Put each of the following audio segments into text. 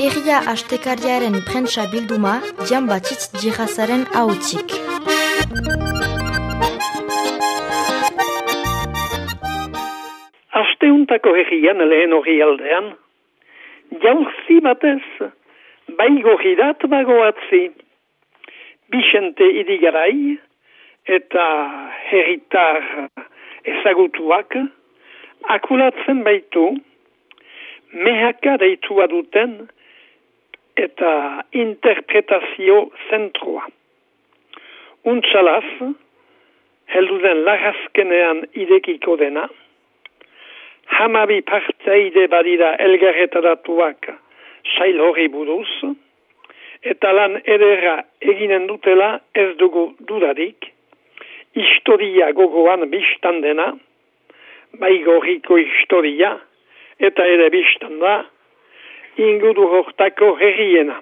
Herria astekariaren prentsa bilduma, Jan Batxitz Djirazaren ahotzik. Asteuntako herrian lehen hori aldean, jauzi batez, baigo hirat bagoatzi, Bixente Idigarai eta herritar ezagutuak akulatzen baitu, mehaka deitua duten eta interpretazio zentroa. Untxalaz, helduden lagazkenean idekiko dena, hamabi parteide badira elgarretaratuak sail hori buruz, eta lan edera eginen dutela ez dugu dudarik, historia gogoan biztan dena, baigorriko historia, eta ere biztan da, ingudu hortako herriena.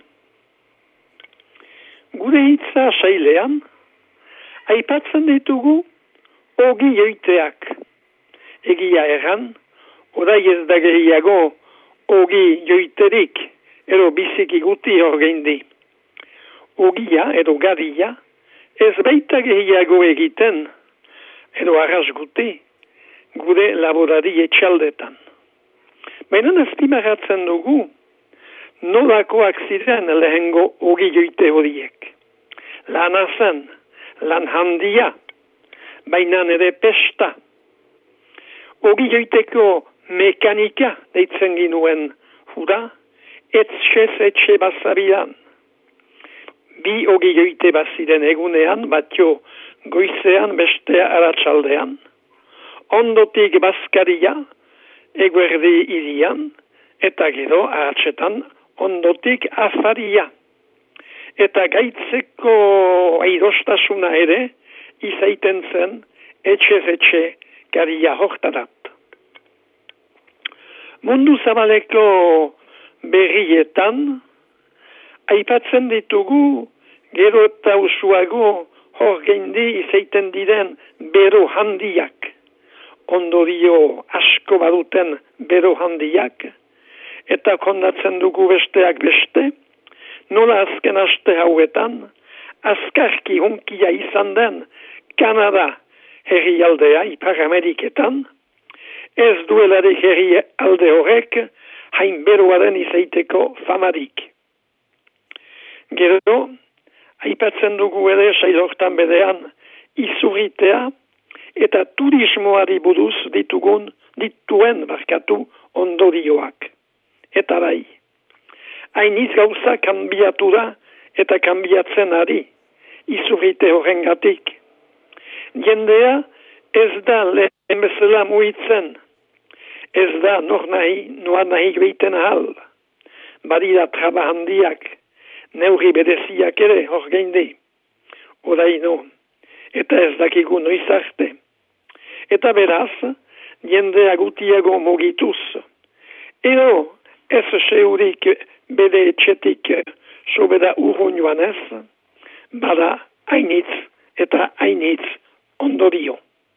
Gure hitza sailean, aipatzen ditugu ogi joiteak. Egia erran, orai ez da gehiago ogi joiterik, ero biziki guti orgeindi. Ogia edo gadia, ez baita gehiago egiten, edo arras guti, gure laborari etxaldetan. Baina azpimarratzen dugu, nolakoak ziren lehengo ogi joite horiek. Lana zen, lan handia, baina ere pesta. Ogi joiteko mekanika deitzen ginuen hura, etxe bazabilan. Bi ogi joite baziren egunean, batio goizean bestea aratsaldean. Ondotik bazkaria, eguerdi irian, eta gero aratsetan ondotik afaria. Eta gaitzeko aidostasuna ere, izaiten zen etxe garia hortarat. Mundu zabaleko berrietan, aipatzen ditugu, gero eta usuago hor geindi izaiten diren bero handiak. Ondorio asko baduten bero handiak, eta kondatzen dugu besteak beste, nola azken aste hauetan, azkarki hunkia izan den Kanada herrialdea Ipar Ameriketan, ez duelarik herrialde horrek hain beroaren izaiteko famarik. Gero, aipatzen dugu ere sailortan bedean izurritea eta turismoari buruz dituen ondorioak. Eta bai, hainiz gauza kanbiatu da eta kanbiatzen ari izurrite horrengatik. Jendea ez da lehen bezala muitzen, ez da noa nahi geiten ahal. Badira traba handiak, neurri bereziak ere hor geindi. Oraino, eta ez dakigu noiz arte. Eta beraz, jendea gutiago mugituz. Ero, ez seurik bede etxetik sobeda urrun joanez, bada hainitz eta hainitz ondorio.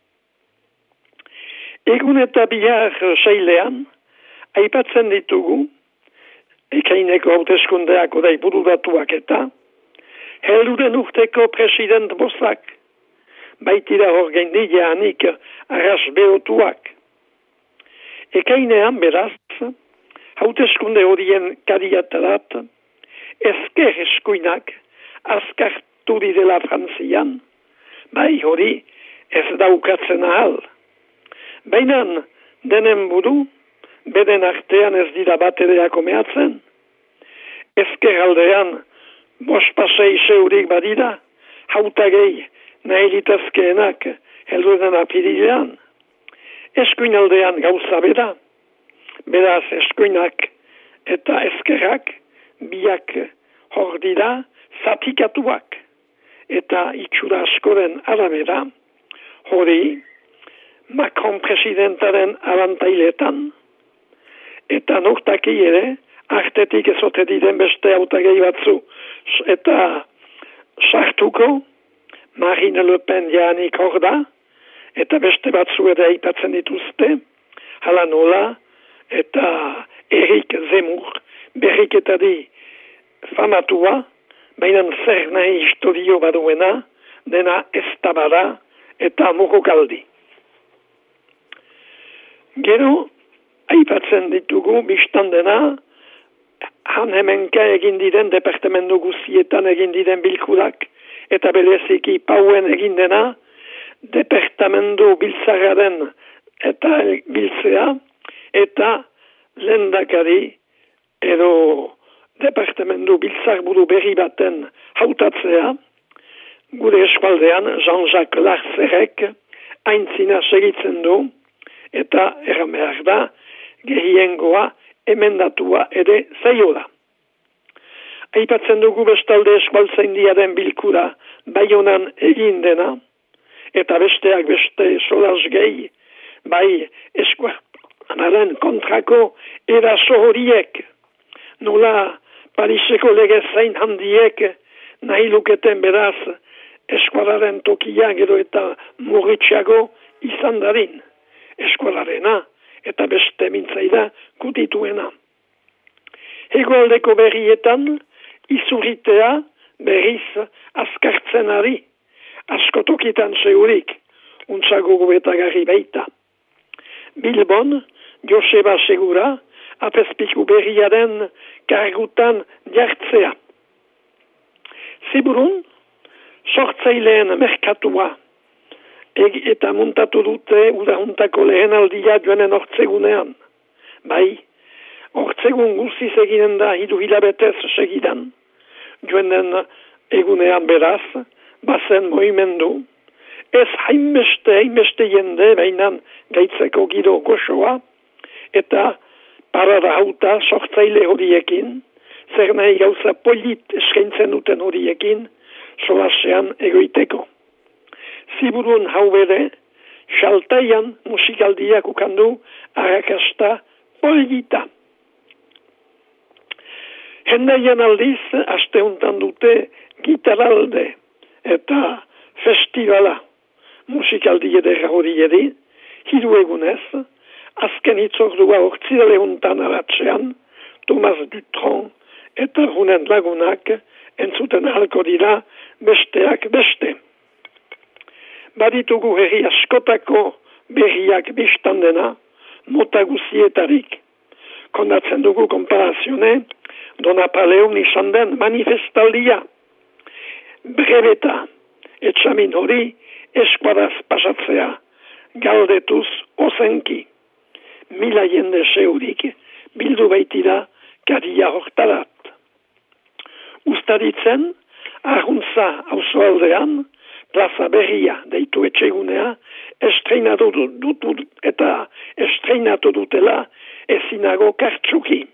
Egun eta bihar sailean, aipatzen ditugu, ekaineko hauteskundeak orai bururatuak eta, helduren urteko president bozak, baitira hor geindi jaanik arras behotuak. Ekainean beraz, hauteskunde horien kadiatarat, ezker eskuinak azkartu didela Frantzian, bai hori ez daukatzen ahal. Baina denen buru, beden artean ez dira bat ere akomeatzen. Ezker aldean, bospasei seurik badira, hautagei nahi litazkeenak helduden apirilean. Eskuin aldean gauza beda, beraz eskuinak eta ezkerrak biak hor dira zatikatuak. Eta itxura askoren arabera, hori Macron presidentaren abantailetan, eta nortaki ere, artetik ezote diren beste hautagei batzu, eta sartuko, Marine Le Pen jaanik hor da, eta beste batzu ere aipatzen dituzte, hala nola, eta Eric Zemmour, berriketari famatua, baina zer nahi historio baduena, dena eztabada eta mokokaldi. Gero, aipatzen ditugu, biztan dena, han hemenka egin diren, departamentu guzietan egin diren bilkurak, eta bereziki pauen egin dena, departamentu biltzararen eta biltzea, eta lehendakari edo departamentu biltzarburu berri baten hautatzea, gure eskualdean Jean-Jacques Larzerek aintzina segitzen du, eta erramehar da, gehiengoa emendatua ere zaiola. Aipatzen dugu bestalde eskualtzaindiaren bilkura Baionan egin dena, eta besteak beste solas gehi, bai eskualaren kontrako eraso horiek, nola Pariseko lege zain handiek nahi luketen beraz eskualaren tokia gero eta murritxago izan darin. Eskualarena eta beste mintzaida kutituena. Hegoaldeko berrietan izurritea berriz azkartzen ari, askotokitan segurik, untzago gobetagarri baita. Bilbon, Joseba Segura, apezpiku berriaren kargutan jartzea. Ziburun, sortzaileen merkatua, eta muntatu dute udahuntako lehen aldia joanen ortzegunean. Bai, ortzegun guziz eginen da hiru hilabetez segidan. Joanen egunean beraz, bazen moimendu. Ez hainbeste jende, bainan gaitzeko gido goxoa, eta parada hauta sortzaile horiekin, zer nahi gauza polit eskaintzen duten horiekin, solasean egoiteko. Ziburun hau bere, xaltaian musikaldiak ukandu arrakasta polita. Hendaian aldiz, asteuntan dute gitaralde eta festivala musikaldi edera horiedi, hiru egunez, azken hitzordua ortzidale untan aratzean, Thomas Dutron eta hunen lagunak entzuten ahalko dira besteak beste. Baditugu herri askotako berriak biztan dena, mota guzietarik. Kondatzen dugu komparazione, Don Napoleon izan den manifestaldia. Brebeta, etxamin hori eskuadaz pasatzea, galdetuz ozenki. Mila jende seurik bildu baitira karia hortarat. Ustaritzen, ahuntza auzoaldean, plaza berria deitu etxegunea, estreinatu dutela ezinago kartsuki.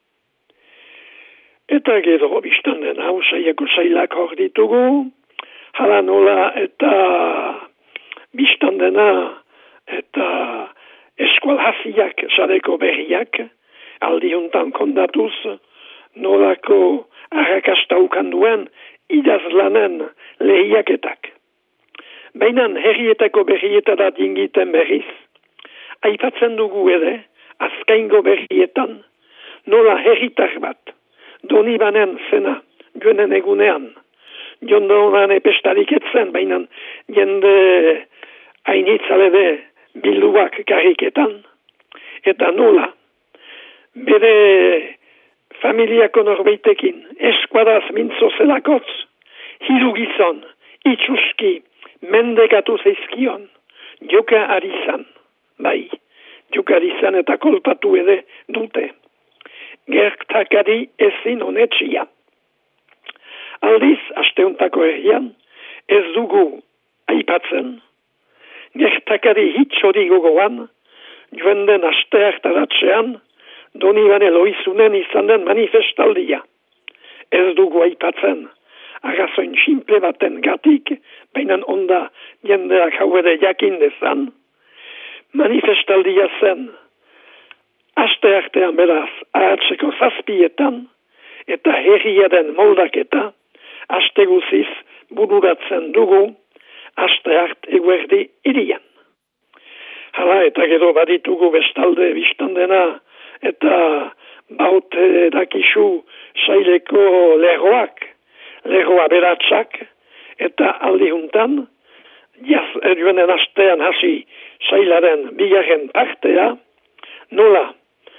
Eta gero biztan dena, usaiako sailak hor ditugu, hala nola eta biztan dena, eta eskual hasiak sareko berriak, aldiuntan kondatuz, nolako arrakasta ukanduen idazlanen lehiaketak. Baina herrietako berrietara dingiten berriz, aipatzen dugu ere, azkaingo berrietan, nola herritar bat, Donibanen zena, joanen egunean, jondonan epestarik etzen, baina jende hainitzalede bilduak karriketan, eta nola, bere familiako norbeitekin eskuadaz mintzo zelakotz, hiru gizon, itxuski, mendekatu zeizkion, joka arizan, bai, joka arizan eta kolpatu ere dute. Gertakari ezin honetxia. Aldiz, asteuntako herrian, ez dugu aipatzen, gertakari hitxori gogoan, joan den asteartaratzean, Donibane loizunen izan den manifestaldia. Ez dugu aipatzen, arrazoin simple baten gatik, bainan onda jendeak hau ere jakin dezan, manifestaldia zen, aste artean beraz, ahatzeko zazpietan, eta herriaren moldaketa, aste guziz bururatzen dugu, aste hart eguerdi irian. Hala, eta gero baditugu bestalde biztan dena, eta baut dakizu saileko lerroa beratsak, eta aldi juntan, joanen astean hasi sailaren bigarren partea, nola,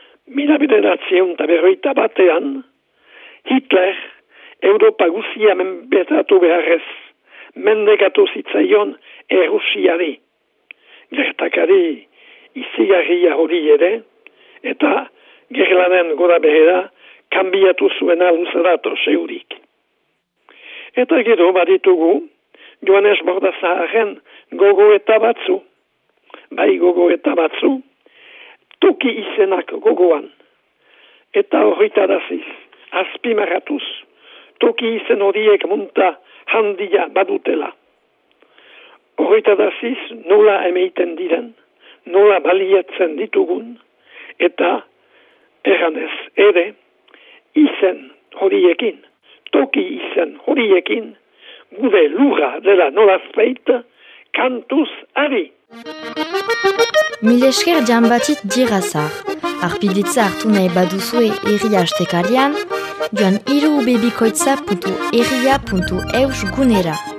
1941 Hitler Europa guzia menbetatu beharrez, mendekatu zitzaion Errusiari. Gertakari izigarria hori ere, eta gerlanen gora behera, kanbiatu zuena luzerato zeurik. Eta gero baditugu, Joanes Bordazaren gogoeta batzu. Bai gogoeta batzu, toki izenak gogoan. Eta horritaraziz, azpimarratuz, toki izen horiek munta handia badutela. Horritaraziz nola emeiten diren, nola baliatzen ditugun, eta erranez ere, izen horiekin, toki izen horiekin, gure lurra dela nolazpeit, kantuz ari. Mil esker Jean-Baptiste Girasar. Arpiditza hartu nahi baduzue herria astekarian, joan irubebikoitza.herria.eus gunera.